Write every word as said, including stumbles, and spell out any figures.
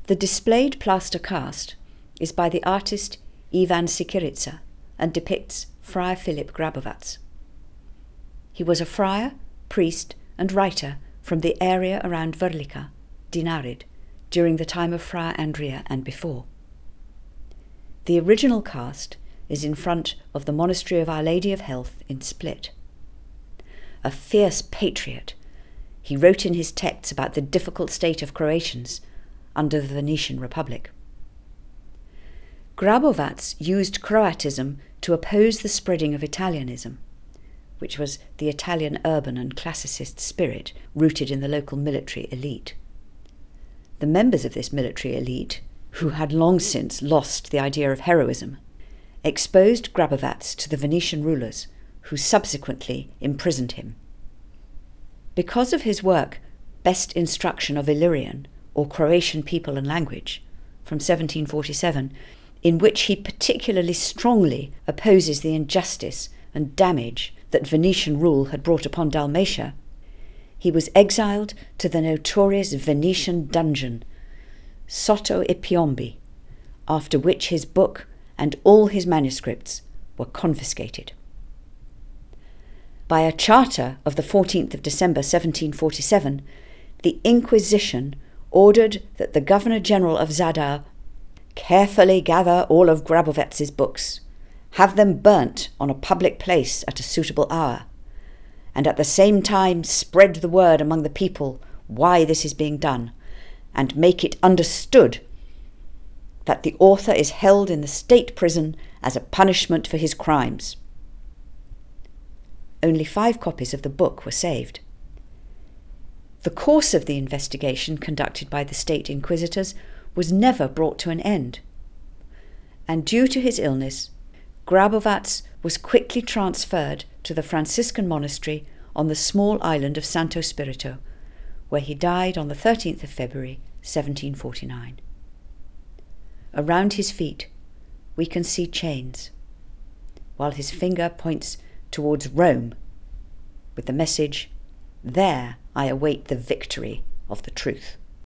The displayed plaster cast is by the artist Ivan Sikirica and depicts Friar Philip Grabovac. He was a friar, priest and writer from the area around Vrlica, Dinarid, during the time of Friar Andrea and before. The original cast is in front of the Monastery of Our Lady of Health in Split. A fierce patriot, he wrote in his texts about the difficult state of Croatians under the Venetian Republic. Grabovac used Croatism to oppose the spreading of Italianism, which was the Italian urban and classicist spirit rooted in the local military elite. The members of this military elite, who had long since lost the idea of heroism, exposed Grabovac to the Venetian rulers, who subsequently imprisoned him. Because of his work, Best Instruction of Illyrian, or Croatian People and Language, from seventeen forty-seven, in which he particularly strongly opposes the injustice and damage that Venetian rule had brought upon Dalmatia, he was exiled to the notorious Venetian dungeon, Sotto i Piombi, after which his book and all his manuscripts were confiscated. By a charter of the fourteenth of December seventeen forty-seven, the Inquisition ordered that the Governor-General of Zadar carefully gather all of Grabovac's books, have them burnt on a public place at a suitable hour, and at the same time spread the word among the people why this is being done, and make it understood that the author is held in the state prison as a punishment for his crimes. Only five copies of the book were saved. The course of the investigation conducted by the state inquisitors was never brought to an end, and due to his illness, Grabovac was quickly transferred to the Franciscan monastery on the small island of Santo Spirito, where he died on the thirteenth of February seventeen forty-nine. Around his feet we can see chains, while his finger points towards Rome with the message, "There I await the victory of the truth."